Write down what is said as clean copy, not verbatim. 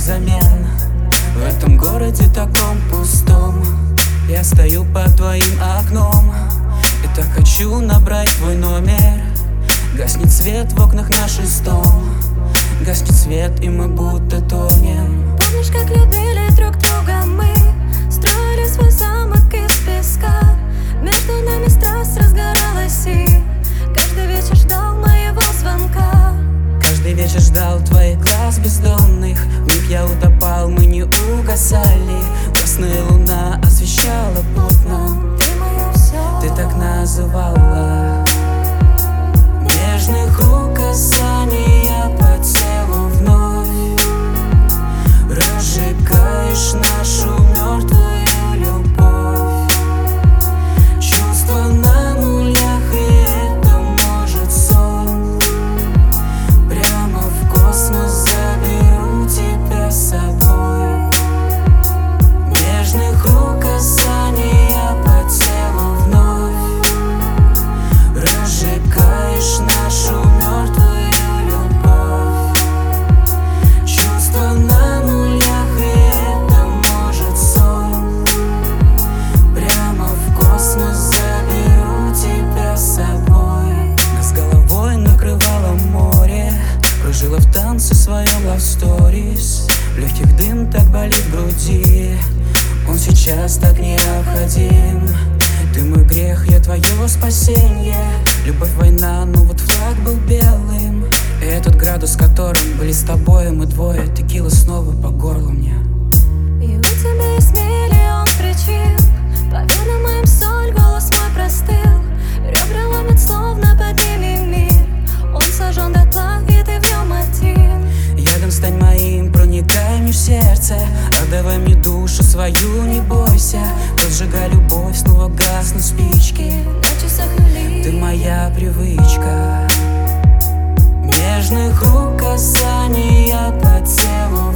взамен. В этом городе таком пустом я стою под твоим окном и так хочу набрать твой номер. Гаснет свет в окнах на 6-м, гаснет свет, и мы будто тонем. Помнишь, как любили друг друга мы? Строили свой замок из песка. Между нами страсть разгоралась, и каждый вечер ждал моего звонка. Каждый вечер ждал твоих глаз бездонных. В них я утопал, мы не угасали. Красная луна освещала путь нам. Ты мое все. Ты так называла. Нежных рук касания по телу вновь разжигаешь нашу мертвую любовь. Чувства на нулях, и это может сон. Прямо в космос заберу тебя с собой. Нежных рук касания по телу вновь разжигаешь нашу мертвую любовь. Чувства на нулях, и это может сон. Прямо в космос заберу тебя с собой. Нас головой накрывало море, кружила в танце в своем love stories. В легких дым так болит в груди, он сейчас так необходим. Ты мой грех, я твое спасенье. Любовь, война, но вот флаг был белым. И этот градус, в котором были с тобой мы двое. Текила снова по горлу мне. И у тебя есть миллион причин. По венам моим соль, голос мой простыл. Ребра ломят, словно под ними мир. Он сожжен дотла, и ты в нем один. Ядом стань моим, проникай мне в сердце. Отдавай мне душу свою, не бойся. Разжигай любовь, снова гаснут спички. На часах нули. Ты моя привычка. Нежных рук касания по телу